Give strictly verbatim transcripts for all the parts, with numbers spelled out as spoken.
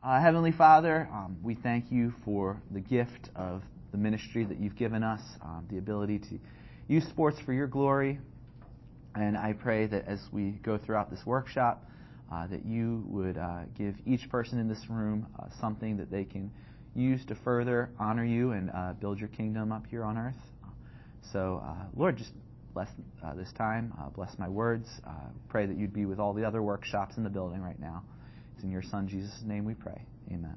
Uh, Heavenly Father, um, we thank you for the gift of the ministry that you've given us, um, the ability to use sports for your glory. And I pray that as we go throughout this workshop, uh, that you would uh, give each person in this room uh, something that they can use to further honor you and uh, build your kingdom up here on earth. So, uh, Lord, just bless uh, this time, uh, bless my words. Uh, pray that you'd be with all the other workshops in the building right now. It's in your Son, Jesus' name we pray. Amen.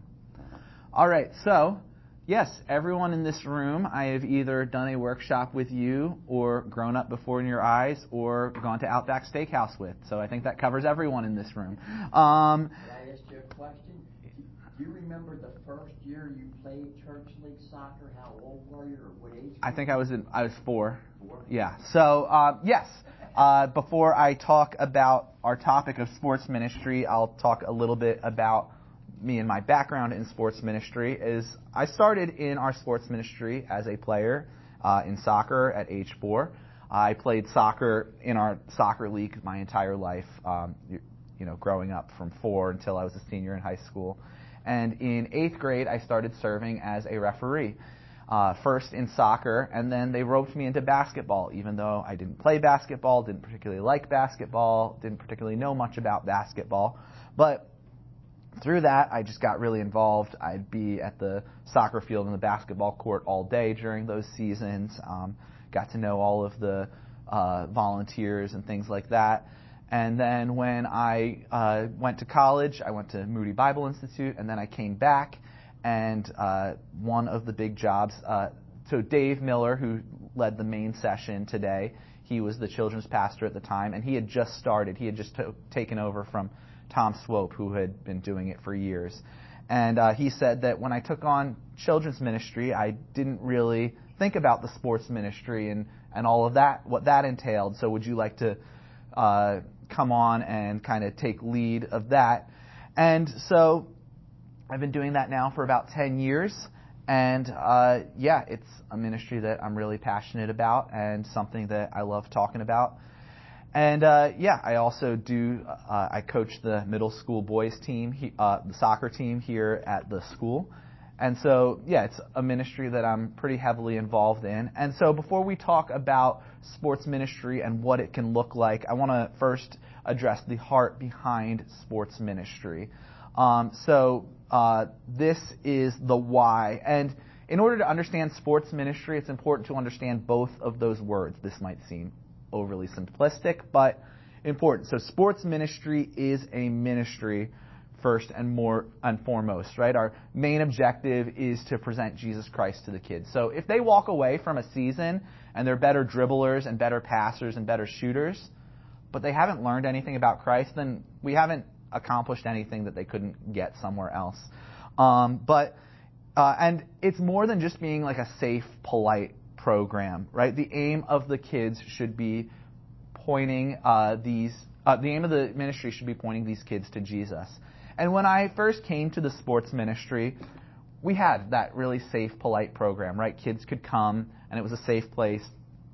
All right, so, yes, everyone in this room, I have either done a workshop with you or grown up before in your eyes or gone to Outback Steakhouse with. So I think that covers everyone in this room. Um, Can I ask you a question? Do you remember the first year you played church league soccer? How old were you, or what age? I think I was in, I was four. Four? Yeah. So, uh, yes. Uh, before I talk about our topic of sports ministry, I'll talk a little bit about me and my background in sports ministry. Is I started in our sports ministry as a player uh, in soccer at age four. I played soccer in our soccer league my entire life, um, you, you know, growing up from four until I was a senior in high school. And in eighth grade, I started serving as a referee. Uh, first in soccer, and then they roped me into basketball, even though I didn't play basketball, didn't particularly like basketball, didn't particularly know much about basketball. But through that, I just got really involved. I'd be at the soccer field and the basketball court all day during those seasons. Um, got to know all of the uh, volunteers and things like that. And then when I uh, went to college, I went to Moody Bible Institute, and then I came back. And uh, one of the big jobs, uh, so Dave Miller, who led the main session today, he was the children's pastor at the time, and he had just started. He had just to- taken over from Tom Swope, who had been doing it for years. And uh, he said that when I took on children's ministry, I didn't really think about the sports ministry and, and all of that, what that entailed. So would you like to uh, come on and kind of take lead of that? And so I've been doing that now for about ten years, and uh, yeah, it's a ministry that I'm really passionate about and something that I love talking about. And uh, yeah, I also do, uh, I coach the middle school boys team, he, uh, the soccer team here at the school. And so, yeah, it's a ministry that I'm pretty heavily involved in. And so before we talk about sports ministry and what it can look like, I want to first address the heart behind sports ministry. Um, so uh, this is the why. And in order to understand sports ministry, it's important to understand both of those words. This might seem overly simplistic, but important. So sports ministry is a ministry first and more and foremost, right? Our main objective is to present Jesus Christ to the kids. So if they walk away from a season and they're better dribblers and better passers and better shooters, but they haven't learned anything about Christ, then we haven't accomplished anything that they couldn't get somewhere else. Um, but uh, and it's more than just being like a safe, polite program, right? The aim of the kids should be pointing uh, these. Uh, the aim of the ministry should be pointing these kids to Jesus. And when I first came to the sports ministry, we had that really safe, polite program, right? Kids could come, and it was a safe place.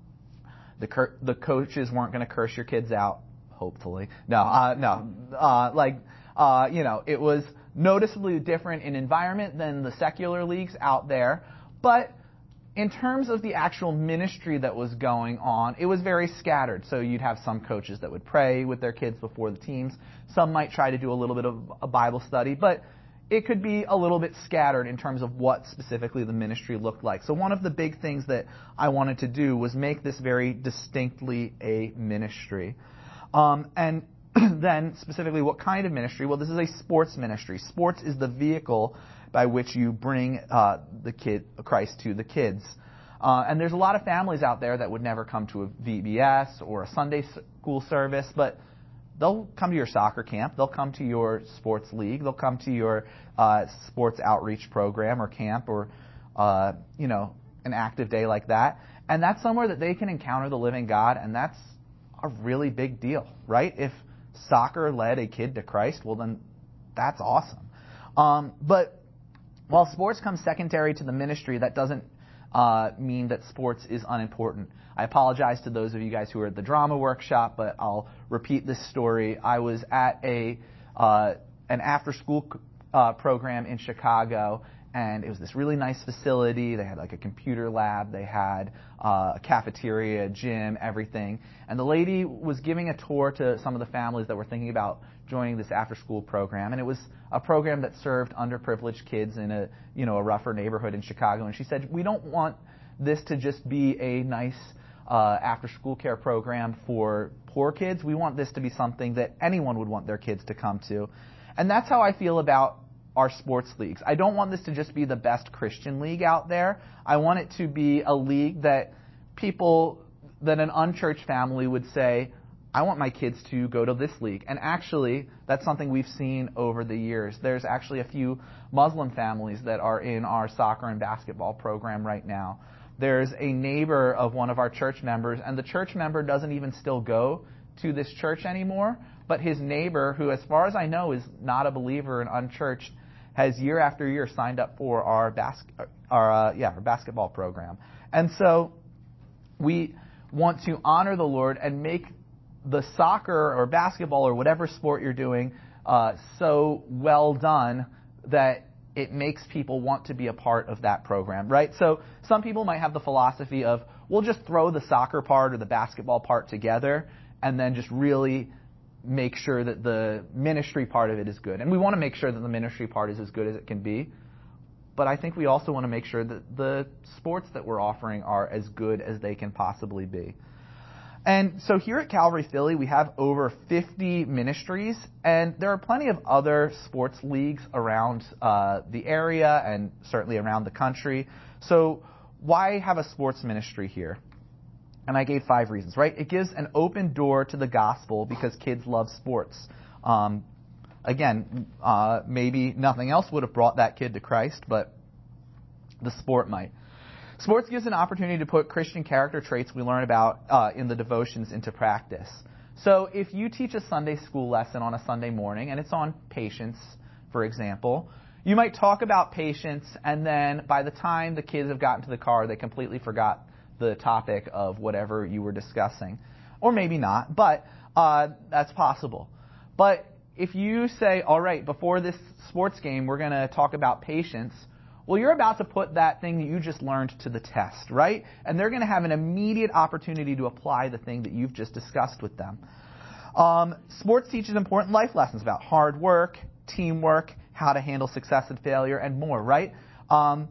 The cur- the coaches weren't going to curse your kids out. Hopefully. No, uh, no. Uh, like, uh, you know, it was noticeably different in environment than the secular leagues out there. But in terms of the actual ministry that was going on, it was very scattered. So you'd have some coaches that would pray with their kids before the teams. Some might try to do a little bit of a Bible study. But it could be a little bit scattered in terms of what specifically the ministry looked like. So one of the big things that I wanted to do was make this very distinctly a ministry. Um, and then specifically what kind of ministry? Well, this is a sports ministry. Sports is the vehicle by which you bring uh, the kid Christ to the kids. Uh, and there's a lot of families out there that would never come to a V B S or a Sunday school service, but they'll come to your soccer camp. They'll come to your sports league. They'll come to your uh, sports outreach program or camp or, uh, you know, an active day like that. And that's somewhere that they can encounter the living God, and that's a really big deal, right? If soccer led a kid to Christ, well, then that's awesome. Um, but while sports comes secondary to the ministry, that doesn't uh, mean that sports is unimportant. I apologize to those of you guys who were at the drama workshop, but I'll repeat this story. I was at a uh, an after-school uh, program in Chicago, and it was this really nice facility. They had like a computer lab, they had uh, a cafeteria, a gym, everything. And the lady was giving a tour to some of the families that were thinking about joining this after-school program, and it was a program that served underprivileged kids in a you know a rougher neighborhood in Chicago. And she said, we don't want this to just be a nice uh, after-school care program for poor kids. We want this to be something that anyone would want their kids to come to. And that's how I feel about our sports leagues. I don't want this to just be the best Christian league out there. I want it to be a league that people, that an unchurched family would say, I want my kids to go to this league. And actually, that's something we've seen over the years. There's actually a few Muslim families that are in our soccer and basketball program right now. There's a neighbor of one of our church members, and the church member doesn't even still go to this church anymore, but his neighbor, who as far as I know is not a believer and unchurched, has year after year signed up for our bas- our uh, yeah our basketball program. And so we want to honor the Lord and make the soccer or basketball or whatever sport you're doing uh, so well done that it makes people want to be a part of that program, right? So some people might have the philosophy of, we'll just throw the soccer part or the basketball part together and then just really make sure that the ministry part of it is good. And we want to make sure that the ministry part is as good as it can be. But I think we also want to make sure that the sports that we're offering are as good as they can possibly be. And so here at Calvary Philly, we have over fifty ministries, and there are plenty of other sports leagues around uh, the area and certainly around the country. So why have a sports ministry here? And I gave five reasons, right? It gives an open door to the gospel because kids love sports. Um, again, uh, maybe nothing else would have brought that kid to Christ, but the sport might. Sports gives an opportunity to put Christian character traits we learn about uh, in the devotions into practice. So if you teach a Sunday school lesson on a Sunday morning, and it's on patience, for example, you might talk about patience, and then by the time the kids have gotten to the car, they completely forgot the topic of whatever you were discussing. Or maybe not, but uh, that's possible. But if you say, all right, before this sports game, we're going to talk about patience, well, you're about to put that thing that you just learned to the test, right? And they're going to have an immediate opportunity to apply the thing that you've just discussed with them. Um, sports teaches important life lessons about hard work, teamwork, how to handle success and failure, and more, right? Um,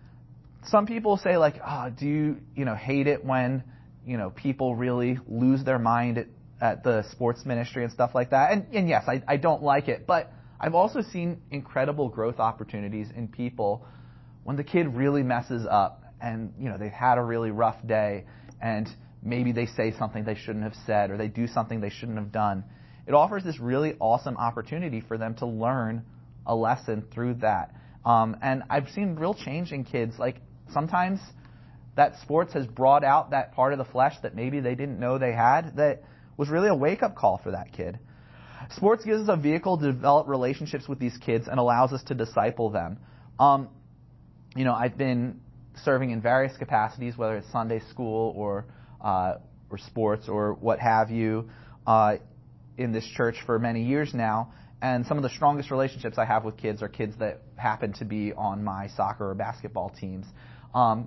some people say, like, oh, do you, you know, hate it when, you know, people really lose their mind at, at the sports ministry and stuff like that? And, and yes, I, I don't like it, but I've also seen incredible growth opportunities in people when the kid really messes up and, you know, they've had a really rough day and maybe they say something they shouldn't have said or they do something they shouldn't have done. It offers this really awesome opportunity for them to learn a lesson through that. Um, and I've seen real change in kids. Like, sometimes that sports has brought out that part of the flesh that maybe they didn't know they had that was really a wake-up call for that kid. Sports gives us a vehicle to develop relationships with these kids and allows us to disciple them. Um, you know, I've been serving in various capacities, whether it's Sunday school or uh, or sports or what have you, uh, in this church for many years now. And some of the strongest relationships I have with kids are kids that happen to be on my soccer or basketball teams. Um,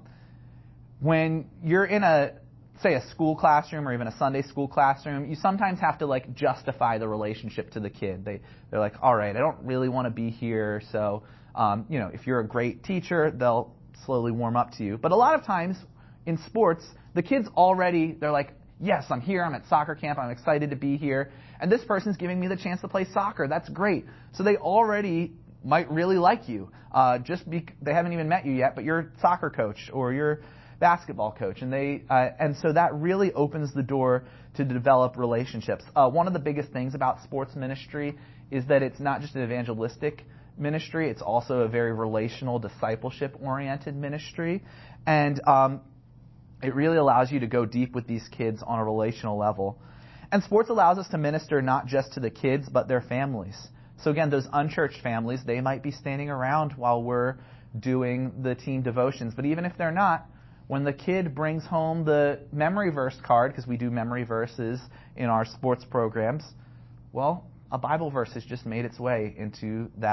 when you're in a, say, a school classroom or even a Sunday school classroom, you sometimes have to, like, justify the relationship to the kid. They, they're like, all right, I don't really want to be here, so, um, you know, if you're a great teacher, they'll slowly warm up to you. But a lot of times in sports, the kids already, they're like, yes, I'm here, I'm at soccer camp, I'm excited to be here, and this person's giving me the chance to play soccer. That's great. So they already might really like you. Uh, just be, they haven't even met you yet, but you're soccer coach or you're basketball coach, and they uh, and so that really opens the door to develop relationships. Uh, one of the biggest things about sports ministry is that it's not just an evangelistic ministry; it's also a very relational, discipleship-oriented ministry, and um, it really allows you to go deep with these kids on a relational level. And sports allows us to minister not just to the kids, but their families. So again, those unchurched families, they might be standing around while we're doing the team devotions, but even if they're not, when the kid brings home the memory verse card, because we do memory verses in our sports programs, well, a Bible verse has just made its way into that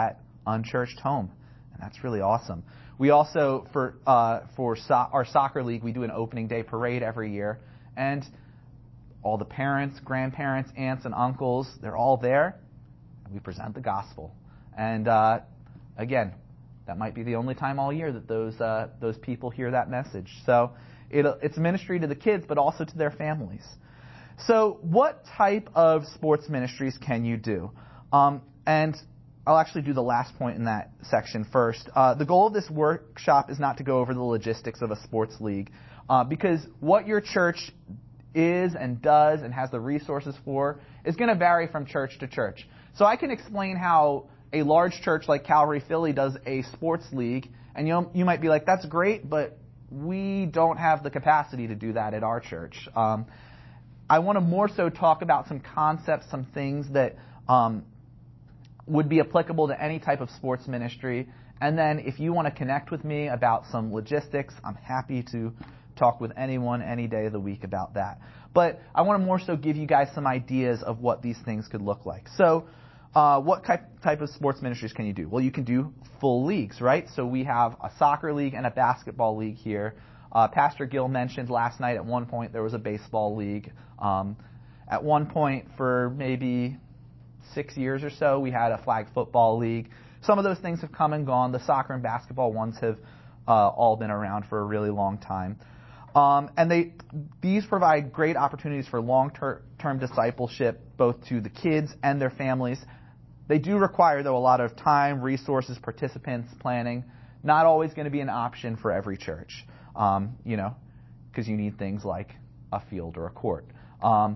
unchurched home, and that's really awesome. We also, for uh, for so- our soccer league, we do an opening day parade every year, and all the parents, grandparents, aunts, and uncles, they're all there, and we present the gospel. And uh, again, that might be the only time all year that those uh, those people hear that message. So it, it's ministry to the kids, but also to their families. So what type of sports ministries can you do? Um, and I'll actually do the last point in that section first. Uh, the goal of this workshop is not to go over the logistics of a sports league, uh, because what your church is and does and has the resources for is going to vary from church to church. So I can explain how a large church like Calvary Philly does a sports league, and you you might be like, that's great, but we don't have the capacity to do that at our church. Um, I want to more so talk about some concepts, some things that um, would be applicable to any type of sports ministry. And then if you want to connect with me about some logistics, I'm happy to talk with anyone any day of the week about that. But I want to more so give you guys some ideas of what these things could look like. So uh, what type, type of sports ministries can you do? Well, you can do full leagues, right? So we have a soccer league and a basketball league here. Uh, Pastor Gill mentioned last night at one point there was a baseball league. Um, at one point for maybe six years or so, we had a flag football league. Some of those things have come and gone. The soccer and basketball ones have uh, all been around for a really long time. Um, and they these provide great opportunities for long-term discipleship, both to the kids and their families. They do require, though, a lot of time, resources, participants, planning. Not always going to be an option for every church, um, you know, because you need things like a field or a court. Um,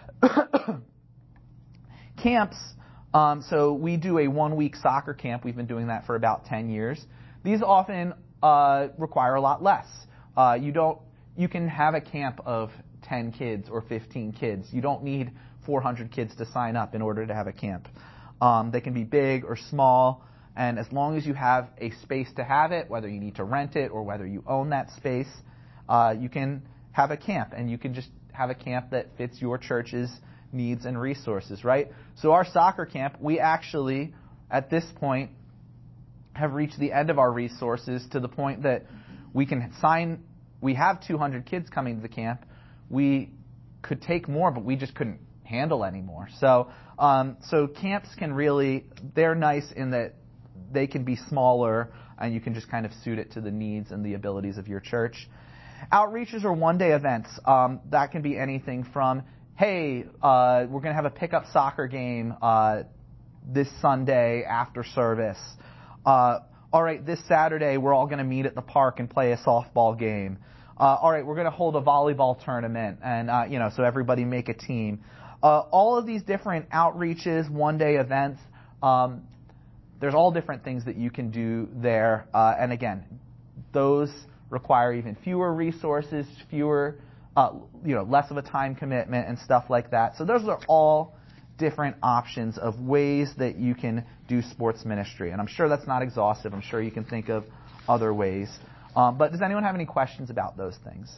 camps, um, so we do a one-week soccer camp. We've been doing that for about ten years. These often uh, require a lot less. Uh, you don't. You can have a camp of ten kids or fifteen kids. You don't need four hundred kids to sign up in order to have a camp. Um, they can be big or small, and as long as you have a space to have it, whether you need to rent it or whether you own that space, uh, you can have a camp, and you can just have a camp that fits your church's needs and resources, right? So our soccer camp, we actually, at this point, have reached the end of our resources to the point that we can sign. We have two hundred kids coming to the camp. We could take more, but we just couldn't handle anymore. So, um, so camps can really, they're nice in that they can be smaller, and you can just kind of suit it to the needs and the abilities of your church. Outreaches or one-day events, um, that can be anything from, hey, uh, we're going to have a pickup soccer game uh, this Sunday after service. Uh, all right, this Saturday we're all going to meet at the park and play a softball game. Uh, all right, we're going to hold a volleyball tournament, and uh, you know, so everybody make a team. Uh, all of these different outreaches, one-day events, um, there's all different things that you can do there. Uh, and again, those require even fewer resources, fewer, uh, you know, less of a time commitment and stuff like that. So those are all different options of ways that you can do sports ministry. And I'm sure that's not exhaustive. I'm sure you can think of other ways. Um, but does anyone have any questions about those things?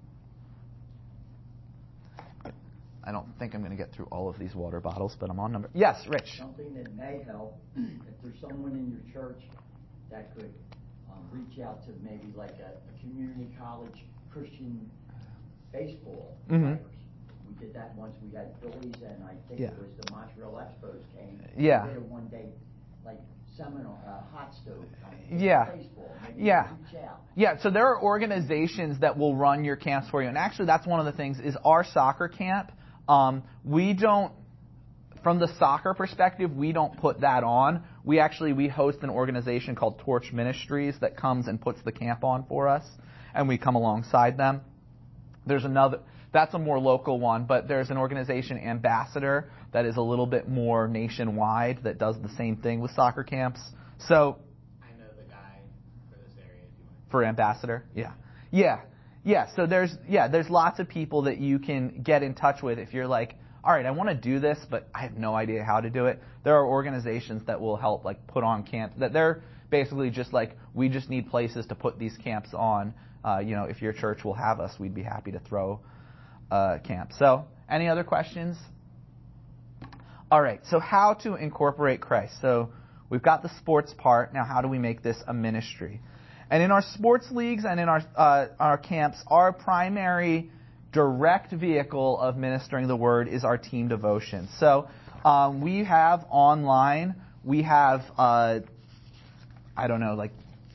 I don't think I'm going to get through all of these water bottles, but I'm on number. Yes, Rich. Something that may help, if there's someone in your church that could um, reach out to maybe like a, a community college Christian baseball Mm-hmm. players. We did that once. We had Phillies, and I think Yeah. it was the Montreal Expos came. Yeah. We did a one-day like seminar, uh, hot stove kind of Yeah. baseball. Maybe Yeah. reach out. Yeah, so there are organizations that will run your camps for you. And actually, that's one of the things is our soccer camp. Um, we don't, from the soccer perspective, we don't put that on. We actually, we host an organization called Torch Ministries that comes and puts the camp on for us, and we come alongside them. There's another, that's a more local one, but there's an organization, Ambassador, that is a little bit more nationwide that does the same thing with soccer camps. So, I know the guy for this area. If you want. For Ambassador? Yeah. Yeah. Yeah, so there's yeah, there's lots of people that you can get in touch with if you're like, all right, I want to do this, but I have no idea how to do it. There are organizations that will help like put on camps that they're basically just like, we just need places to put these camps on. Uh, you know, if your church will have us, we'd be happy to throw a camp. So, any other questions? All right, so how to incorporate Christ. So We've got the sports part. Now, how do we make this a ministry? And in our sports leagues and in our uh, our camps, our primary direct vehicle of ministering the Word is our team devotion. So um, we have online, we have, uh, I don't know, like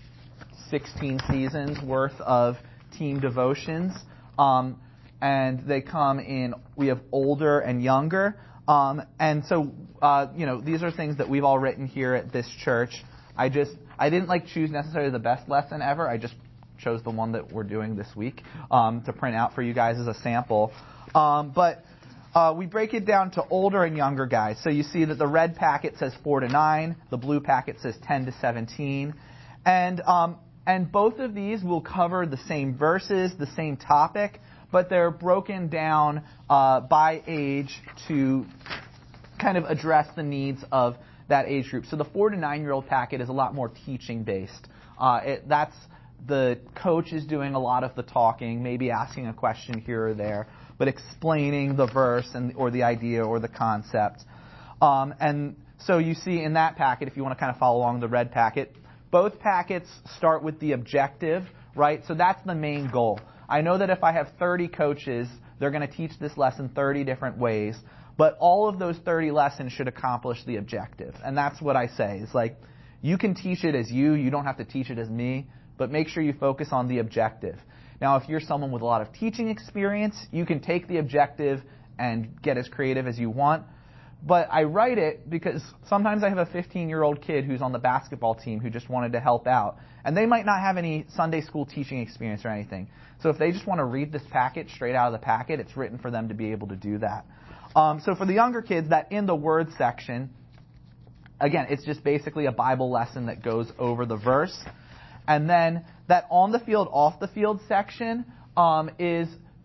sixteen seasons worth of team devotions. Um, and they come in, we have older and younger. Um, and so, uh, you know, these are things that we've all written here at this church. I just, I didn't like choose necessarily the best lesson ever. I just chose the one that we're doing this week um, to print out for you guys as a sample. Um, but uh, we break it down to older and younger guys. So you see that the red packet says four to nine, the blue packet says ten to seventeen, and um, and both of these will cover the same verses, the same topic, but they're broken down uh, by age to kind of address the needs of that age group. So the four to nine year old packet is a lot more teaching based. Uh, it, that's the coach is doing a lot of the talking, maybe asking a question here or there, but explaining the verse and or the idea or the concept. Um, and so you see in that packet, if you want to kind of follow along the red packet, both packets start with the objective, right? So that's the main goal. I know that if I have thirty coaches, they're going to teach this lesson thirty different ways, but all of those thirty lessons should accomplish the objective. And that's what I say. It's like, you can teach it as you, you don't have to teach it as me, but make sure you focus on the objective. Now, if you're someone with a lot of teaching experience, you can take the objective and get as creative as you want. But I write it because sometimes I have a fifteen-year-old kid who's on the basketball team who just wanted to help out. And they might not have any Sunday school teaching experience or anything. So if they just want to read this packet straight out of the packet, it's written for them to be able to do that. Um, so for the younger kids, that in the Word section, again, it's just basically a Bible lesson that goes over the verse. And then that on the field, off the field section um, is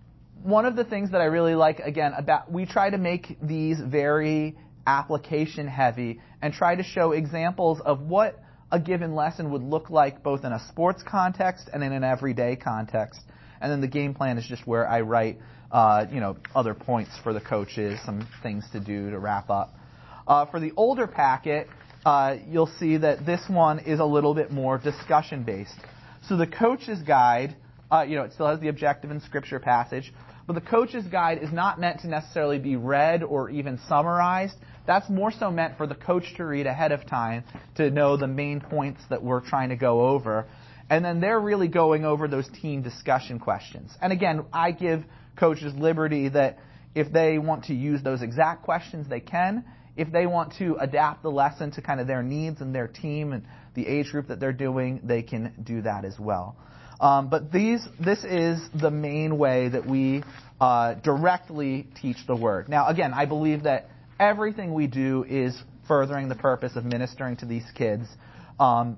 one of the things that I really like, again, about we try to make these very application heavy and try to show examples of what a given lesson would look like both in a sports context and in an everyday context. And then the game plan is just where I write, uh, you know, other points for the coaches, some things to do to wrap up. Uh, for the older packet, uh, you'll see that this one is a little bit more discussion-based. So the coach's guide, uh, you know, it still has the objective and scripture passage, but the coach's guide is not meant to necessarily be read or even summarized. That's more so meant for the coach to read ahead of time to know the main points that we're trying to go over. And then they're really going over those team discussion questions. And again, I give coaches liberty that if they want to use those exact questions, they can. If they want to adapt the lesson to kind of their needs and their team and the age group that they're doing, they can do that as well. Um, but these, this is the main way that we uh, directly teach the Word. Now, again, I believe that everything we do is furthering the purpose of ministering to these kids. Um,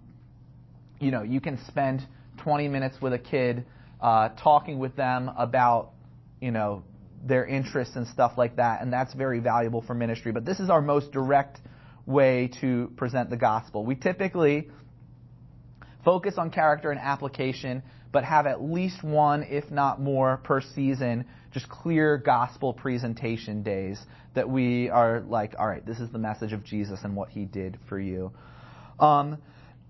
you know, you can spend twenty minutes with a kid uh, talking with them about, you know, their interests and stuff like that, and that's very valuable for ministry. But this is our most direct way to present the gospel. We typically focus on character and application, but have at least one, if not more, per season, just clear gospel presentation days that we are like, all right, this is the message of Jesus and what he did for you. Um,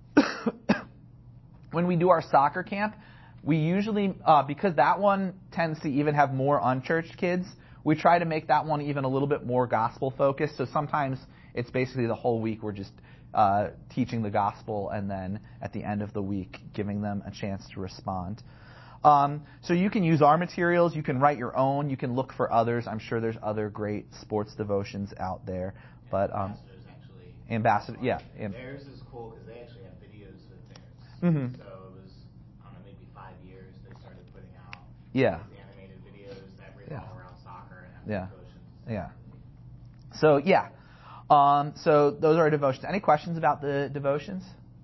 when we do our soccer camp, we usually, uh, because that one tends to even have more unchurched kids, we try to make that one even a little bit more gospel focused. So sometimes it's basically the whole week we're just uh, teaching the gospel, and then at the end of the week giving them a chance to respond. Um, so you can use our materials, you can write your own, you can look for others. I'm sure there's other great sports devotions out there. But um, Ambassadors actually. Ambassador, yeah. Amb- theirs is cool because they actually have videos with theirs. Mm-hmm. So it was, I don't know, maybe five years they started putting out Yeah. these animated videos that Yeah. revolve around soccer and have Yeah. devotions. Yeah. So, yeah. Um, so those are our devotions. Any questions about the devotions?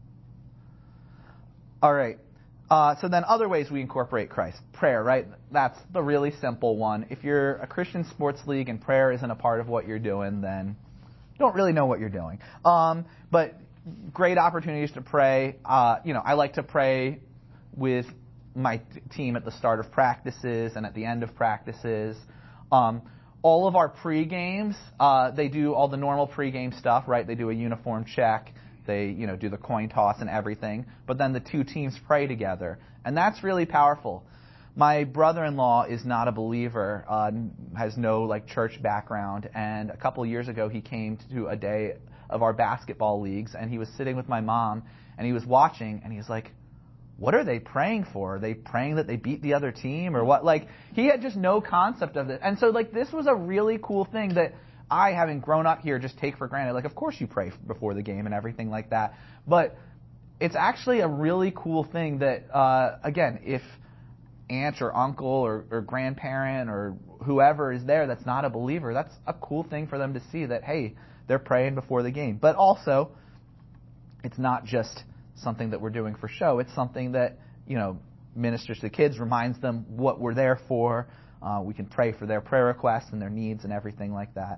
All right. Uh, so then other ways we incorporate Christ. Prayer, right? That's the really simple one. If you're a Christian sports league and prayer isn't a part of what you're doing, then you don't really know what you're doing. Um, but great opportunities to pray. Uh, you know, I like to pray with my t- team at the start of practices and at the end of practices. Um, all of our pre-games, uh, they do all the normal pre-game stuff, right? They do a uniform check. they, you know, do the coin toss and everything, but then the two teams pray together. And that's really powerful. My brother-in-law is not a believer, uh, has no like church background, and a couple of years ago he came to a day of our basketball leagues, and he was sitting with my mom, and he was watching, and he was like, what are they praying for? Are they praying that they beat the other team or what? Like, he had just no concept of it. And so, like, this was a really cool thing that I, having grown up here, just take for granted. Like, of course you pray before the game and everything like that. But it's actually a really cool thing that, uh, again, if aunt or uncle or, or grandparent or whoever is there that's not a believer, that's a cool thing for them to see that, hey, they're praying before the game. But also, it's not just something that we're doing for show. It's something that, you know, ministers to the kids, reminds them what we're there for. Uh, we can pray for their prayer requests and their needs and everything like that.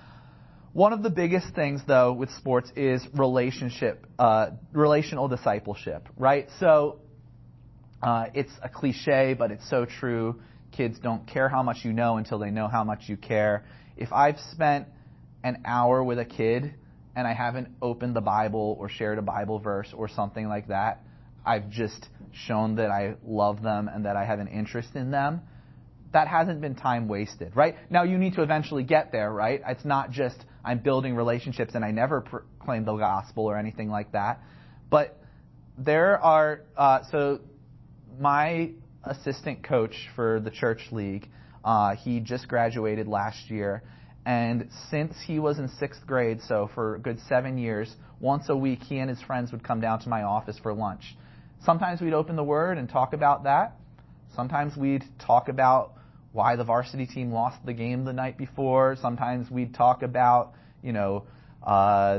One of the biggest things, though, with sports is relationship, uh, relational discipleship, right? So uh, it's a cliche, but it's so true. Kids don't care how much you know until they know how much you care. If I've spent an hour with a kid and I haven't opened the Bible or shared a Bible verse or something like that, I've just shown that I love them and that I have an interest in them. That hasn't been time wasted, right? Now, you need to eventually get there, right? It's not just I'm building relationships and I never proclaim the gospel or anything like that. But there are, uh, so my assistant coach for the church league, uh, he just graduated last year. And since he was in sixth grade, so for a good seven years, once a week he and his friends would come down to my office for lunch. Sometimes we'd open the Word and talk about that. Sometimes we'd talk about why the varsity team lost the game the night before. Sometimes we'd talk about, you know, uh,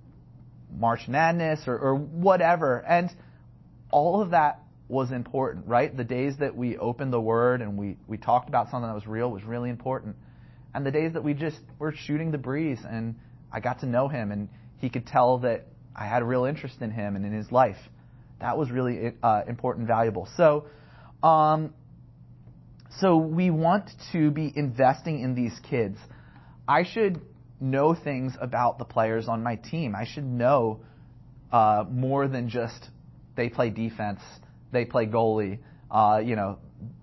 March Madness or, or whatever. And all of that was important, right? The days that we opened the Word and we, we talked about something that was real was really important. And the days that we just were shooting the breeze and I got to know him and he could tell that I had a real interest in him and in his life, that was really uh, important and valuable. So, um, so we want to be investing in these kids. I should know things about the players on my team. I should know uh, more than just they play defense, they play goalie, uh, you know,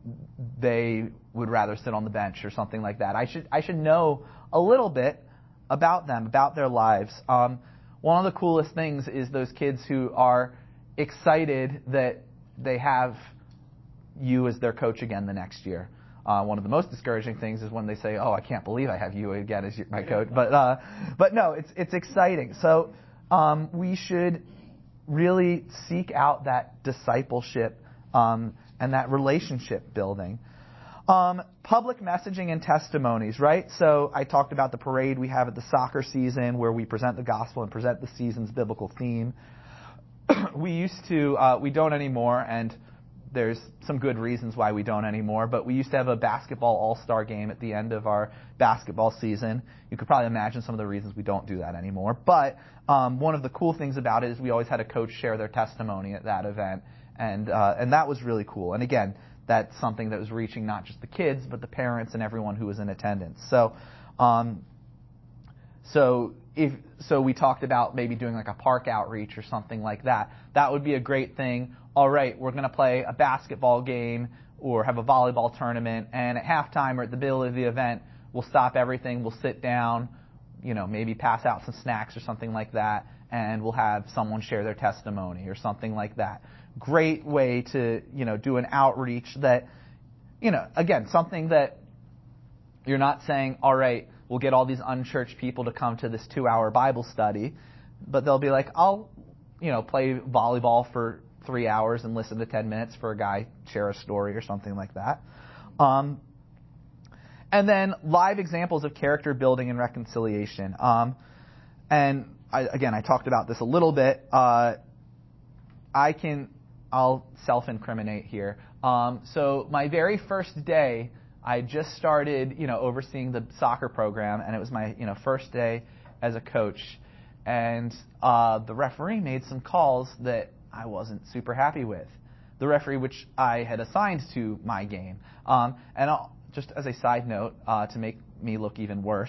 they would rather sit on the bench or something like that. I should I should know a little bit about them, about their lives. Um, one of the coolest things is those kids who are excited that they have you as their coach again the next year. Uh, one of the most discouraging things is when they say, "Oh, I can't believe I have you again as your, my coach." But uh, but no, it's it's exciting. So um, we should really seek out that discipleship um, and that relationship building. Um, public messaging and testimonies, right? So I talked about the parade we have at the soccer season where we present the gospel and present the season's biblical theme. we used to, uh, we don't anymore, and there's some good reasons why we don't anymore, but we used to have a basketball all-star game at the end of our basketball season. You could probably imagine some of the reasons we don't do that anymore. But um, one of the cool things about it is we always had a coach share their testimony at that event, and uh, and that was really cool. And again, that's something that was reaching not just the kids, but the parents and everyone who was in attendance. So, um, so if so, we talked about maybe doing like a park outreach or something like that. That would be a great thing. All right, we're going to play a basketball game or have a volleyball tournament, and at halftime or at the middle of the event, we'll stop everything, we'll sit down, you know, maybe pass out some snacks or something like that, and we'll have someone share their testimony or something like that. Great way to, you know, do an outreach that, you know, again, something that you're not saying, all right, we'll get all these unchurched people to come to this two-hour Bible study, but they'll be like, I'll, you know, play volleyball for three hours and listen to ten minutes for a guy share a story or something like that. Um, and then live examples of character building and reconciliation. Um, and I, again, I talked about this a little bit. Uh, I can, I'll self-incriminate here. Um, so my very first day, I just started, you know, overseeing the soccer program, and it was my, you know, first day as a coach. And uh, the referee made some calls that I wasn't super happy with. The referee, which I had assigned to my game. Um, and I'll, just as a side note, uh, to make me look even worse,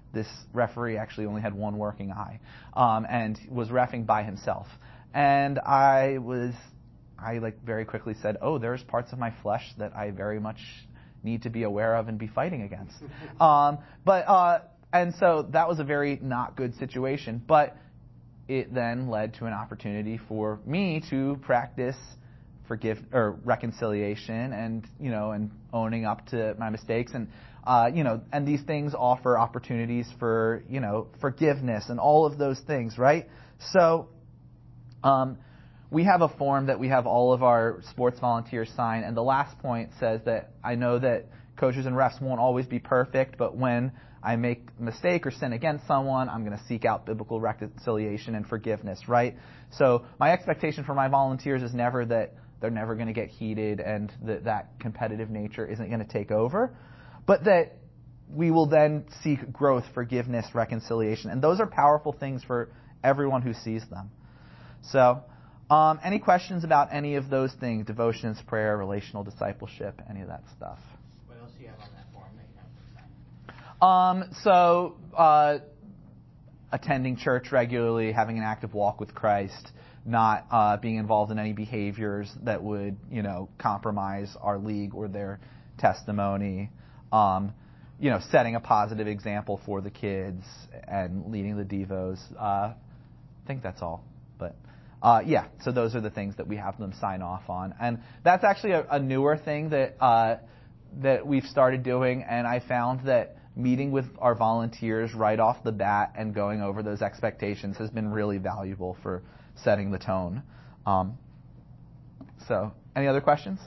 this referee actually only had one working eye, um, and was reffing by himself. And I was, I like very quickly said, oh, there's parts of my flesh that I very much need to be aware of and be fighting against. um, but, uh, and so that was a very not good situation, but it then led to an opportunity for me to practice forgive or reconciliation and, you know, and owning up to my mistakes. And, uh, you know, and these things offer opportunities for, you know, forgiveness and all of those things, right? So, um, we have a form that we have all of our sports volunteers sign, and the last point says that I know that coaches and refs won't always be perfect, but when I make a mistake or sin against someone, I'm going to seek out biblical reconciliation and forgiveness, right? So my expectation for my volunteers is never that they're never going to get heated and that that competitive nature isn't going to take over, but that we will then seek growth, forgiveness, reconciliation, and those are powerful things for everyone who sees them. So, Um, any questions about any of those things? Devotions, prayer, relational discipleship, any of that stuff? What else do you have on that form that you have to sign? Um, so, uh, attending church regularly, having an active walk with Christ, not uh, being involved in any behaviors that would, you know, compromise our league or their testimony. Um, you know, setting a positive example for the kids and leading the devos. Uh, I think that's all, but. Uh, yeah, so those are the things that we have them sign off on, and that's actually a, a newer thing that uh, that we've started doing. And I found that meeting with our volunteers right off the bat and going over those expectations has been really valuable for setting the tone. Um, so, any other questions?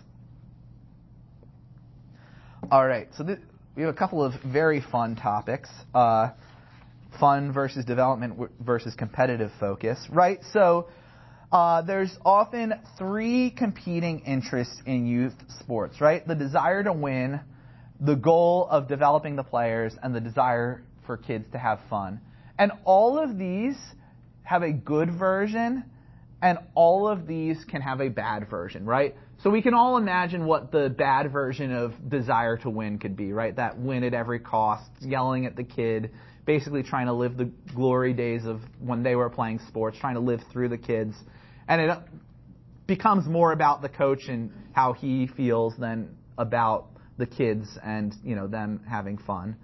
All right, so th- we have a couple of very fun topics: uh, fun versus development w- versus competitive focus, right? So. Uh, there's often three competing interests in youth sports, right? The desire to win, the goal of developing the players, and the desire for kids to have fun. And all of these have a good version, and all of these can have a bad version, right? So we can all imagine what the bad version of desire to win could be, right? That win at every cost, yelling at the kid, basically trying to live the glory days of when they were playing sports, trying to live through the kids. And it becomes more about the coach and how he feels than about the kids and, you know, them having fun.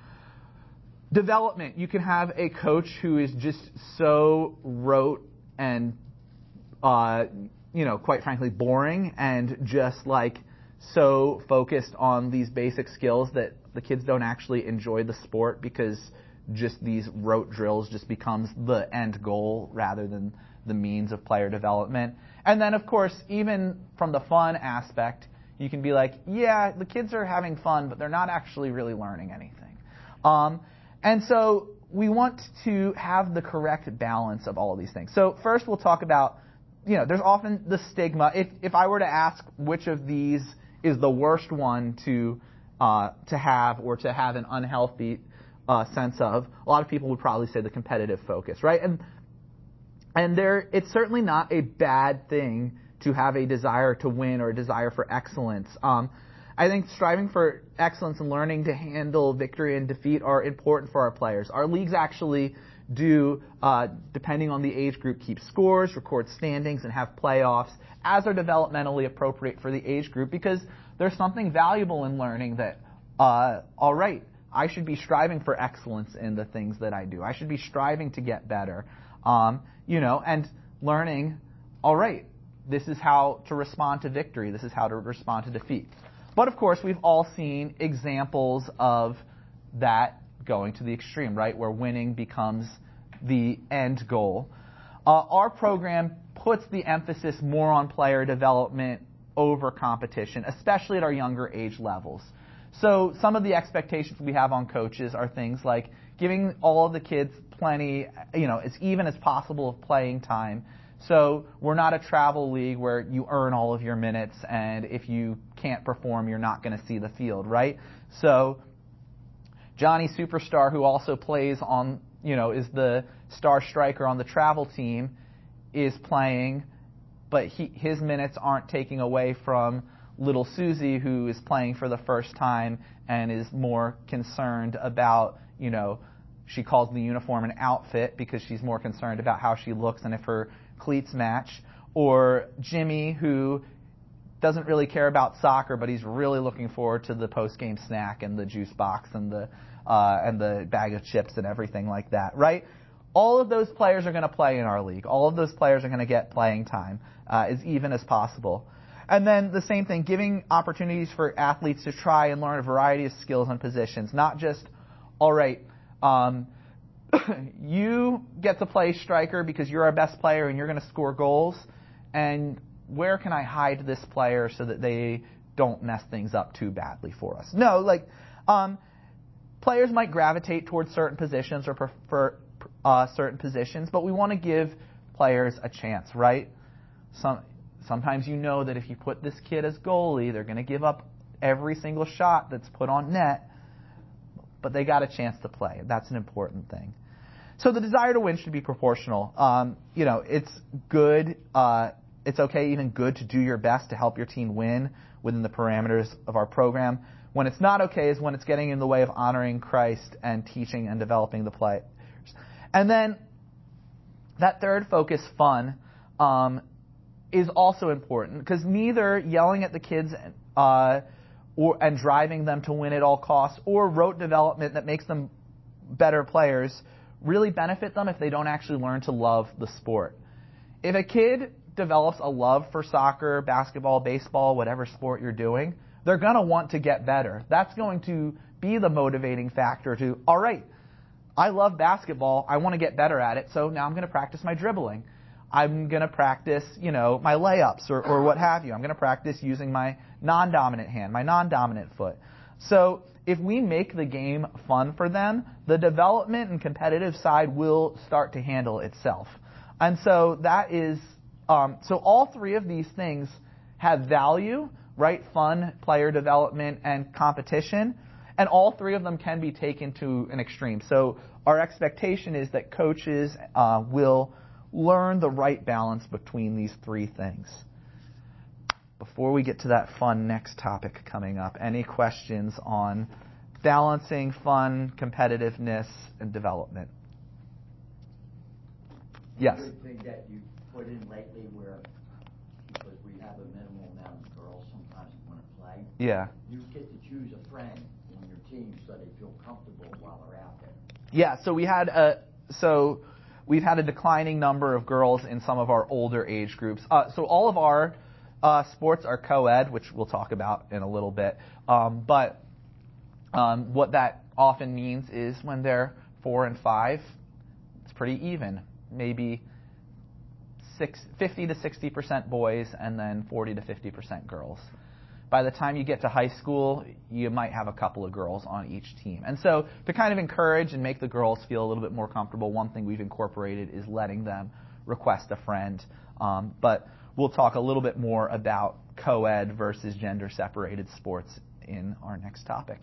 Development. You can have a coach who is just so rote and, uh, you know, quite frankly, boring and just like so focused on these basic skills that the kids don't actually enjoy the sport because just these rote drills just becomes the end goal rather than the means of player development. And then, of course, even from the fun aspect, you can be like, yeah, the kids are having fun, but they're not actually really learning anything. Um, and so we want to have the correct balance of all of these things. So first we'll talk about, you know, there's often the stigma. If if I were to ask which of these is the worst one to uh, to have or to have an unhealthy uh, sense of, a lot of people would probably say the competitive focus, right? And And there, it's certainly not a bad thing to have a desire to win or a desire for excellence. Um, I think striving for excellence and learning to handle victory and defeat are important for our players. Our leagues actually do, uh, depending on the age group, keep scores, record standings, and have playoffs as are developmentally appropriate for the age group because there's something valuable in learning that, uh, all right, I should be striving for excellence in the things that I do. I should be striving to get better. Um, you know, and learning, all right, this is how to respond to victory. This is how to respond to defeat. But, of course, we've all seen examples of that going to the extreme, right, where winning becomes the end goal. Uh, our program puts the emphasis more on player development over competition, especially at our younger age levels. So some of the expectations we have on coaches are things like giving all of the kids plenty, you know, as even as possible of playing time. So we're not a travel league where you earn all of your minutes, and if you can't perform, you're not going to see the field, right? So Johnny Superstar, who also plays on, you know, is the star striker on the travel team, is playing, but he, his minutes aren't taking away from little Susie, who is playing for the first time and is more concerned about, you know, she calls the uniform an outfit because she's more concerned about how she looks and if her cleats match. Or Jimmy, who doesn't really care about soccer, but he's really looking forward to the post-game snack and the juice box and the uh, and the bag of chips and everything like that, right? All of those players are going to play in our league. All of those players are going to get playing time uh, as even as possible. And then the same thing, giving opportunities for athletes to try and learn a variety of skills and positions, not just, all right, um, you get to play striker because you're our best player and you're going to score goals, and where can I hide this player so that they don't mess things up too badly for us? No, like, um, players might gravitate towards certain positions or prefer uh, certain positions, but we want to give players a chance, right? Some, sometimes you know that if you put this kid as goalie, they're going to give up every single shot that's put on net, but they got a chance to play. That's an important thing. So the desire to win should be proportional. Um, you know, it's good, uh, it's okay, even good, to do your best to help your team win within the parameters of our program. When it's not okay is when it's getting in the way of honoring Christ and teaching and developing the players. And then that third focus, fun, um, is also important, because neither yelling at the kids uh, or and driving them to win at all costs or rote development that makes them better players really benefit them if they don't actually learn to love the sport. If a kid develops a love for soccer, basketball, baseball, whatever sport you're doing, they're going to want to get better. That's going to be the motivating factor to, all right, I love basketball, I want to get better at it, so now I'm going to practice my dribbling. I'm going to practice, you know, my layups or, or what have you. I'm going to practice using my non-dominant hand, my non-dominant foot. So if we make the game fun for them, the development and competitive side will start to handle itself. And so that is, um, so all three of these things have value, right? Fun, player development, and competition. And all three of them can be taken to an extreme. So our expectation is that coaches uh, will learn the right balance between these three things. Before we get to that fun next topic coming up, any questions on balancing fun, competitiveness, and development? Yes? Good thing that you put in lately where, because we have a minimal amount of girls sometimes want to play, Yeah. you get to choose a friend in your team so they feel comfortable while they're out there. Yeah, so we had a, so we've had a declining number of girls in some of our older age groups. Uh, so all of our uh, sports are co-ed, which we'll talk about in a little bit. Um, but um, what that often means is when they're four and five, it's pretty even. Maybe six, fifty to sixty percent boys and then forty to fifty percent girls. By the time you get to high school, you might have a couple of girls on each team. And so to kind of encourage and make the girls feel a little bit more comfortable, one thing we've incorporated is letting them request a friend. Um, but we'll talk a little bit more about co-ed versus gender-separated sports in our next topic,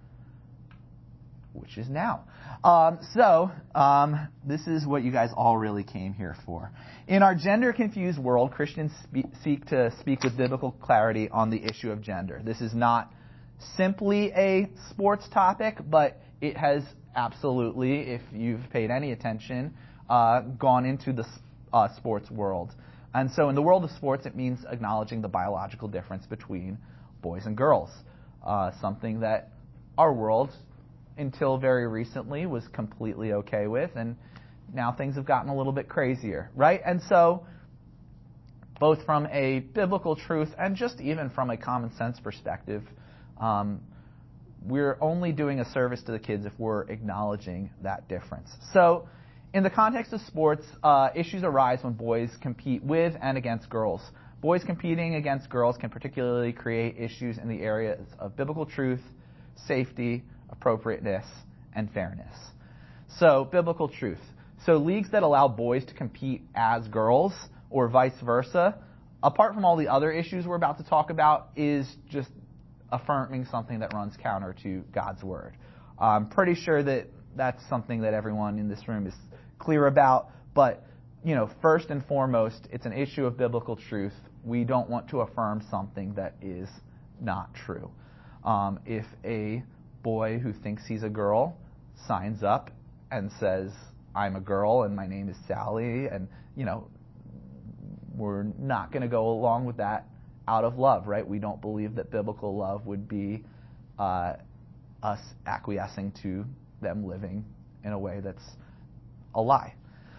which is now. Um, so um, this is what you guys all really came here for. In our gender-confused world, Christians spe- seek to speak with biblical clarity on the issue of gender. This is not simply a sports topic, but it has absolutely, if you've paid any attention, uh, gone into the uh, sports world. And so in the world of sports, it means acknowledging the biological difference between boys and girls, uh, something that our world, until very recently, was completely okay with, and now things have gotten a little bit crazier, right? And so, both from a biblical truth and just even from a common sense perspective, um, we're only doing a service to the kids if we're acknowledging that difference. So, in the context of sports, uh, issues arise when boys compete with and against girls. Boys competing against girls can particularly create issues in the areas of biblical truth, safety, appropriateness, and fairness. So, biblical truth. So, leagues that allow boys to compete as girls, or vice versa, apart from all the other issues we're about to talk about, is just affirming something that runs counter to God's Word. I'm pretty sure that that's something that everyone in this room is clear about, but, you know, first and foremost, it's an issue of biblical truth. We don't want to affirm something that is not true. Um, if a boy who thinks he's a girl signs up and says, I'm a girl and my name is Sally, and, you know, we're not going to go along with that out of love, right? We don't believe that biblical love would be uh, us acquiescing to them living in a way that's a lie.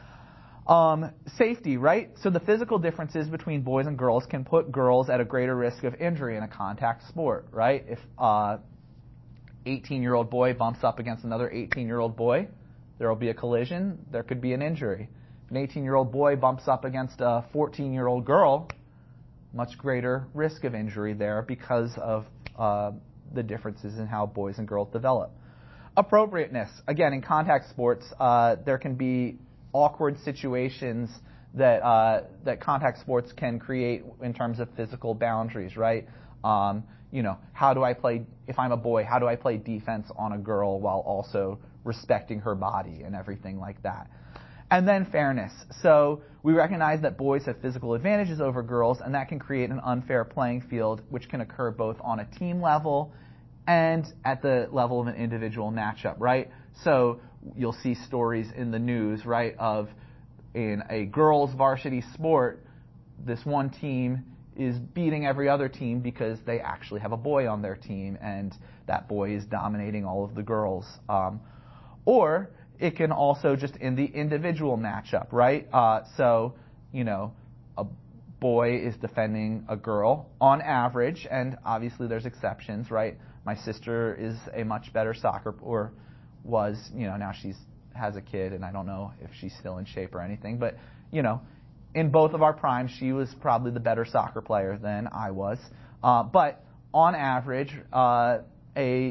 Um, safety, right? So the physical differences between boys and girls can put girls at a greater risk of injury in a contact sport, right? If uh eighteen-year-old boy bumps up against another eighteen-year-old boy, there will be a collision, there could be an injury. If an eighteen-year-old boy bumps up against a fourteen-year-old girl, much greater risk of injury there because of uh, the differences in how boys and girls develop. Appropriateness. Again, in contact sports, uh, there can be awkward situations that uh, that contact sports can create in terms of physical boundaries, right? Um, you know, how do I play, if I'm a boy, how do I play defense on a girl while also respecting her body and everything like that? And then fairness. So we recognize that boys have physical advantages over girls, and that can create an unfair playing field, which can occur both on a team level and at the level of an individual matchup, right? So you'll see stories in the news, right, of in a girls' varsity sport, this one team is beating every other team because they actually have a boy on their team, and that boy is dominating all of the girls. Um, or it can also just in the individual matchup, right? Uh, so, you know, a boy is defending a girl on average, and obviously there's exceptions, right? My sister is a much better soccer, or was, you know, now she's has a kid, and I don't know if she's still in shape or anything, but, you know, in both of our primes, she was probably the better soccer player than I was. Uh, but on average, uh, a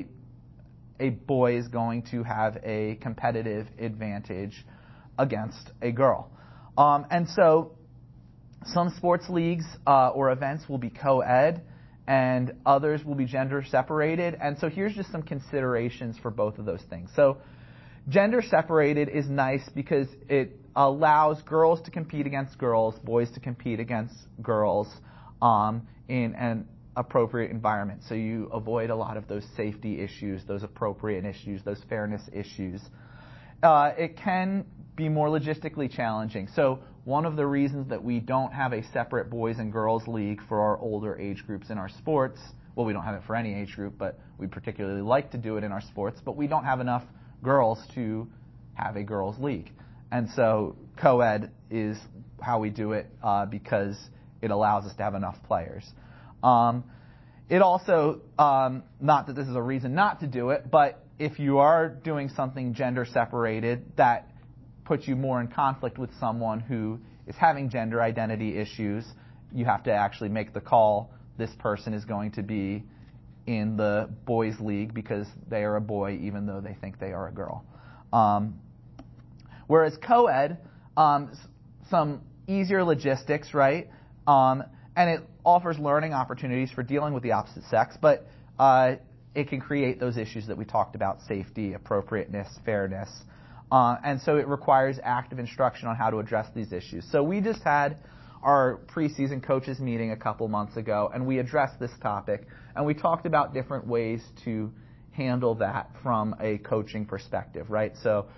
a boy is going to have a competitive advantage against a girl. Um, and so some sports leagues uh, or events will be co-ed, and others will be gender separated. And so here's just some considerations for both of those things. So gender separated is nice because it allows girls to compete against girls, boys to compete against girls um, in an appropriate environment. So you avoid a lot of those safety issues, those appropriate issues, those fairness issues. Uh, it can be more logistically challenging. So one of the reasons that we don't have a separate boys and girls league for our older age groups in our sports, well, we don't have it for any age group, but we particularly like to do it in our sports, but we don't have enough girls to have a girls league. And so co-ed is how we do it uh, because it allows us to have enough players. Um, it also, um, not that this is a reason not to do it, but if you are doing something gender separated, that puts you more in conflict with someone who is having gender identity issues. You have to actually make the call, this person is going to be in the boys' league because they are a boy even though they think they are a girl. Um, whereas co-ed, um, some easier logistics, right? Um, and it offers learning opportunities for dealing with the opposite sex, but uh, it can create those issues that we talked about, safety, appropriateness, fairness. Uh, and so it requires active instruction on how to address these issues. So we just had our preseason coaches meeting a couple months ago, and we addressed this topic, and we talked about different ways to handle that from a coaching perspective, right? So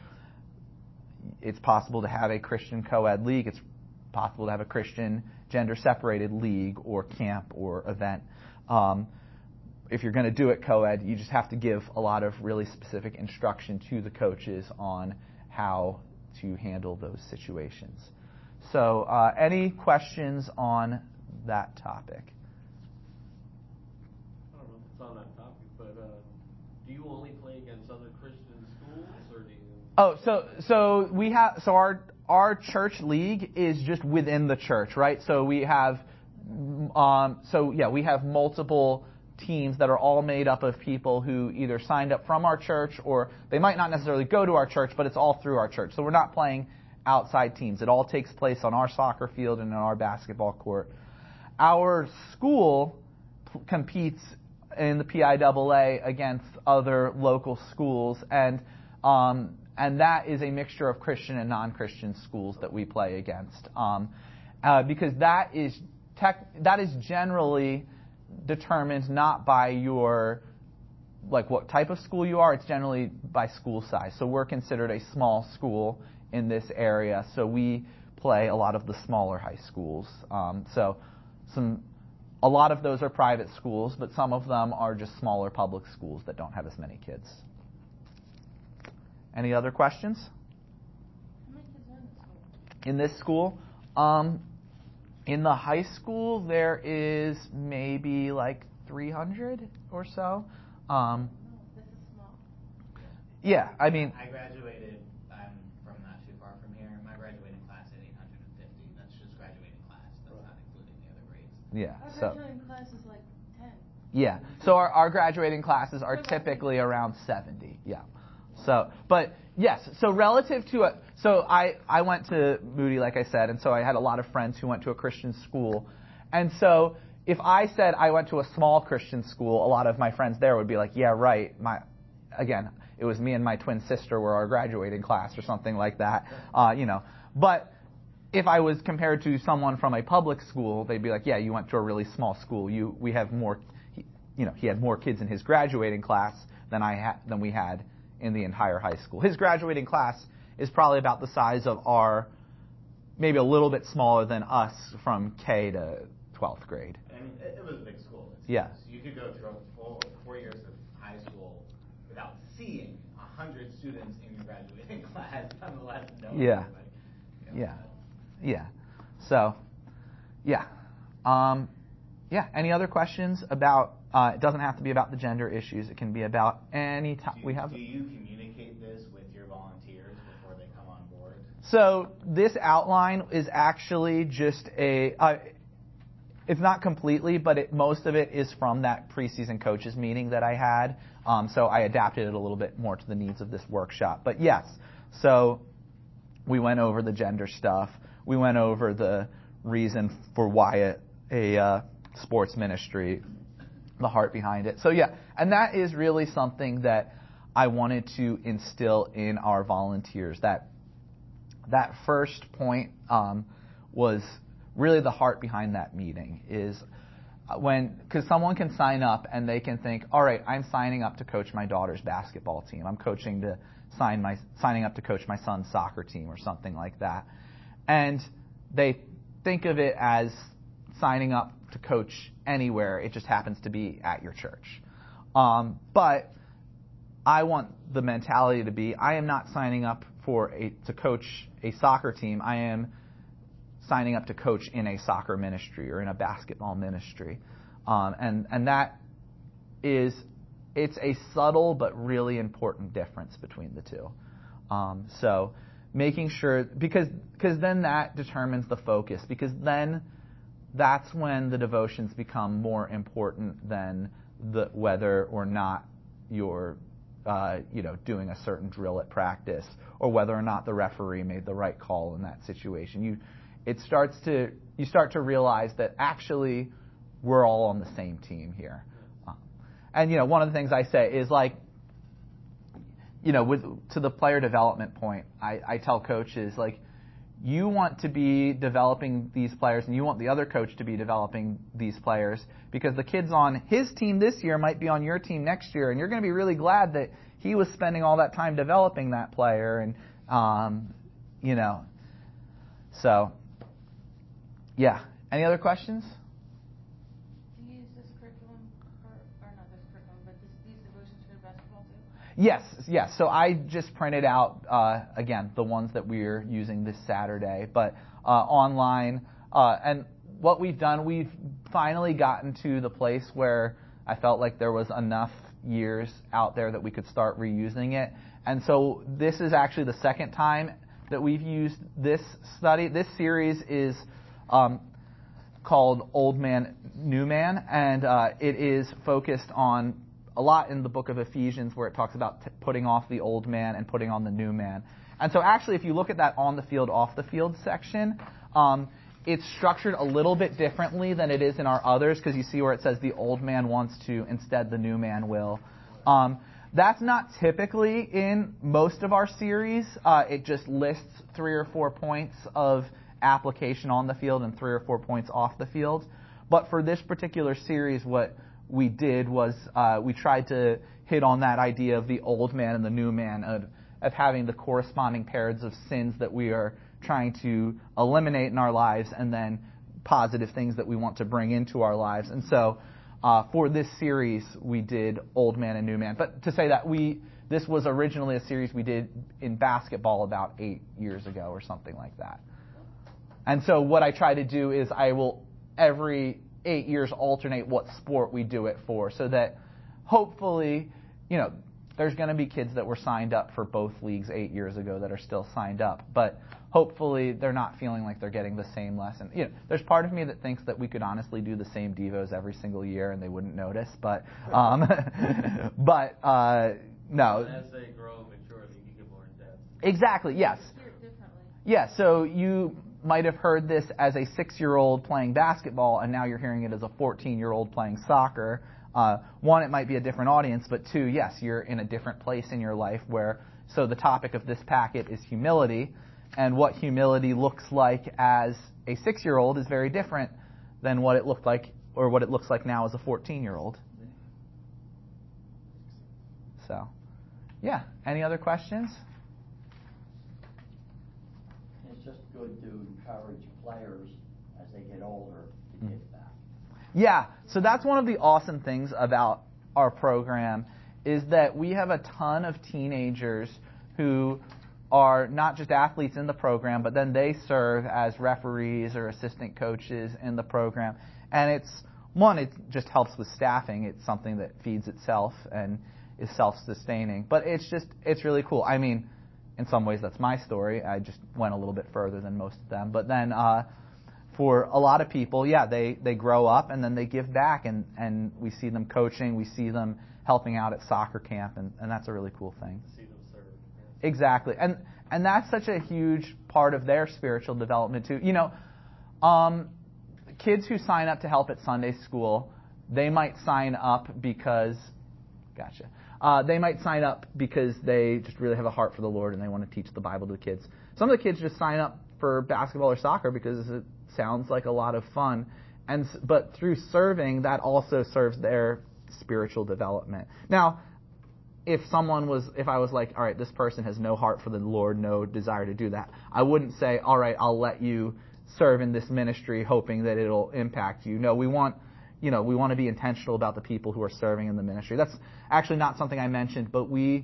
it's possible to have a Christian co-ed league. It's possible to have a Christian gender-separated league or camp or event. Um, if you're going to do it co-ed, you just have to give a lot of really specific instruction to the coaches on how to handle those situations. So uh, any questions on that topic? I don't know if it's on that topic, but uh, do you only play against other Christian schools, or do you? Oh, so so we have so our our church league is just within the church, right? So we have um, so yeah, we have multiple teams that are all made up of people who either signed up from our church or they might not necessarily go to our church, but it's all through our church. So we're not playing outside teams. It all takes place on our soccer field and in our basketball court. Our school p- competes in the P I A A against other local schools, and um, and that is a mixture of Christian and non-Christian schools that we play against, um, uh, because that is tech, that is generally determined not by your like what type of school you are, it's generally by school size. So we're considered a small school in this area, so we play a lot of the smaller high schools. Um, so some, a lot of those are private schools, but some of them are just smaller public schools that don't have as many kids. Any other questions? How many kids are in the school? In this school? Um, in the high school, there is maybe like three hundred or so. Um, No, this is small. yeah, I mean, I graduated, I'm from not too far from here. My graduating class had eight hundred fifty. That's just graduating class. That's not including the other grades. yeah. Our So graduating class is like ten. yeah, so our, our graduating classes are typically around seventy. Yeah. So, but yes, so relative to a, so I, I went to Moody, like I said, and so I had a lot of friends who went to a Christian school. And so if I said I went to a small Christian school, a lot of my friends there would be like, yeah, right. My, again, it was me and my twin sister were our graduating class or something like that, uh, you know. But if I was compared to someone from a public school, they'd be like, yeah, you went to a really small school. You, we have more, he, you know, he had more kids in his graduating class than I had, than we had in the entire high school. His graduating class is probably about the size of our, maybe a little bit smaller than us from K to twelfth grade. I mean, it, it was a big school. It's, Yeah. So you could go through four, four years of high school without seeing a hundred students in your graduating class, nonetheless knowing Yeah. everybody. You know, Yeah. Yeah. So, yeah. Um, yeah. Any other questions about, uh, it doesn't have to be about the gender issues. It can be about any Do time. you, We have. do you communicate this with your volunteers before they come on board? So this outline is actually just a, uh, it's not completely, but it, most of it is from that preseason coaches meeting that I had. Um, so I adapted it a little bit more to the needs of this workshop. But yes, so we went over the gender stuff. We went over the reason for why a, a uh, sports ministry, the heart behind it. So yeah, and that is really something that I wanted to instill in our volunteers. That that first point um, was really the heart behind that meeting is when, because someone can sign up and they can think, all right, I'm signing up to coach my daughter's basketball team. I'm coaching to sign my signing up to coach my son's soccer team or something like that. And they think of it as signing up to coach anywhere. It just happens to be at your church. Um, but I want the mentality to be, I am not signing up for a to coach a soccer team. I am signing up to coach in a soccer ministry or in a basketball ministry. Um, and, and that is, it's a subtle but really important difference between the two. Um, so making sure, because because then that determines the focus, because then that's when the devotions become more important than the whether or not you're uh, you know, doing a certain drill at practice or whether or not the referee made the right call in that situation. You It starts to you start to realize that actually we're all on the same team here. Um, and you know, one of the things I say is like, you know, with to the player development point, I, I tell coaches like, you want to be developing these players and you want the other coach to be developing these players because the kids on his team this year might be on your team next year, and you're going to be really glad that he was spending all that time developing that player, and um, you know, so. Yeah. Any other questions? Do you use this curriculum, or, or not this curriculum, but this, these devotions for basketball too? Yes, yes. So I just printed out, uh, again, the ones that we're using this Saturday, but uh, online. Uh, and what we've done, we've finally gotten to the place where I felt like there was enough years out there that we could start reusing it. And so this is actually the second time that we've used this study. This series is Um, called Old Man, New Man, and uh, it is focused on a lot in the book of Ephesians where it talks about t- putting off the old man and putting on the new man. And so actually, if you look at that on the field, off the field section, um, it's structured a little bit differently than it is in our others, because you see where it says the old man wants to, instead the new man will. Um, that's not typically in most of our series. Uh, it just lists three or four points of application on the field and three or four points off the field. But for this particular series, what we did was uh, we tried to hit on that idea of the old man and the new man, of, of having the corresponding pairs of sins that we are trying to eliminate in our lives, and then positive things that we want to bring into our lives. And so uh, for this series, we did Old Man and New Man. But to say that we this was originally a series we did in basketball about eight years ago or something like that. And so what I try to do is I will every eight years alternate what sport we do it for, so that hopefully, you know, there's going to be kids that were signed up for both leagues eight years ago that are still signed up, but hopefully they're not feeling like they're getting the same lesson. You know, there's part of me that thinks that we could honestly do the same devos every single year and they wouldn't notice, but um, but uh, no. And as they grow and mature, they can get more in depth. Exactly. Yes. Hear it differently. Yeah. So you might have heard this as a six-year-old playing basketball, and now you're hearing it as a fourteen-year-old playing soccer. Uh, one, it might be a different audience, but two, yes, you're in a different place in your life where, so the topic of this packet is humility, and what humility looks like as a six-year-old is very different than what it looked like, or what it looks like now as a fourteen-year-old. So, yeah. Any other questions? It's just good to encourage players as they get older to give back. Yeah, so that's one of the awesome things about our program is that we have a ton of teenagers who are not just athletes in the program, but then they serve as referees or assistant coaches in the program. And it's, one, it just helps with staffing. It's something that feeds itself and is self-sustaining. But it's just, it's really cool. I mean, in some ways that's my story. I just went a little bit further than most of them. But then uh, for a lot of people, yeah, they, they grow up and then they give back, and, and we see them coaching, we see them helping out at soccer camp, and, and that's a really cool thing. To see them serve. Yeah. Exactly. And and that's such a huge part of their spiritual development too. You know, um, kids who sign up to help at Sunday school, they might sign up because, gotcha, uh, they might sign up because they just really have a heart for the Lord and they want to teach the Bible to the kids. Some of the kids just sign up for basketball or soccer because it sounds like a lot of fun. And but through serving, that also serves their spiritual development. Now, if someone was, if I was like, all right, this person has no heart for the Lord, no desire to do that, I wouldn't say, all right, I'll let you serve in this ministry hoping that it'll impact you. No, we want, you know, we want to be intentional about the people who are serving in the ministry. That's actually not something I mentioned, but we,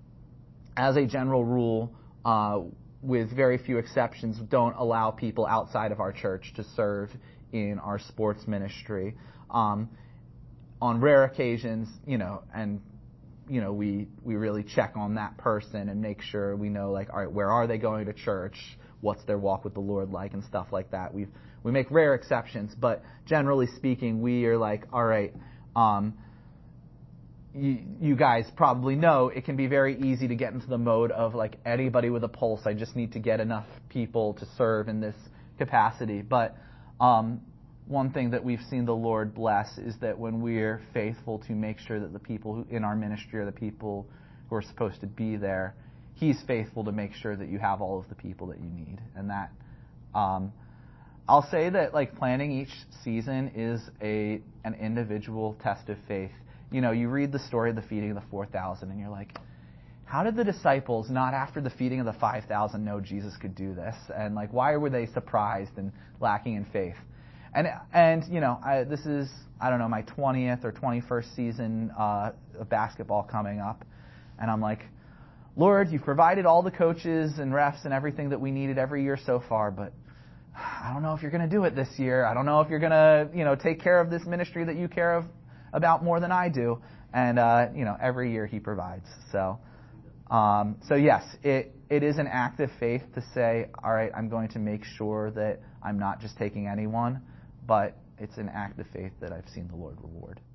as a general rule, uh, with very few exceptions, don't allow people outside of our church to serve in our sports ministry. Um, on rare occasions, you know, and you know, we, we really check on that person and make sure we know, like, all right, where are they going to church? What's their walk with the Lord like, and stuff like that. We we make rare exceptions, but generally speaking, we are like, all right, um, you, you guys probably know it can be very easy to get into the mode of, like, anybody with a pulse, I just need to get enough people to serve in this capacity. But um, one thing that we've seen the Lord bless is that when we're faithful to make sure that the people who, in our ministry are the people who are supposed to be there, He's faithful to make sure that you have all of the people that you need. And that, um, I'll say that, like, planning each season is a an individual test of faith. You know, you read the story of the feeding of the four thousand and you're like, how did the disciples, not after the feeding of the five thousand, know Jesus could do this? And, like, why were they surprised and lacking in faith? And, and you know, I, this is, I don't know, my twentieth or twenty-first season uh, of basketball coming up. And I'm like, Lord, you've provided all the coaches and refs and everything that we needed every year so far, but I don't know if you're going to do it this year. I don't know if you're going to, you know, take care of this ministry that you care of about more than I do. And, uh, you know, every year He provides. So, um, so yes, it it is an act of faith to say, all right, I'm going to make sure that I'm not just taking anyone, but it's an act of faith that I've seen the Lord reward.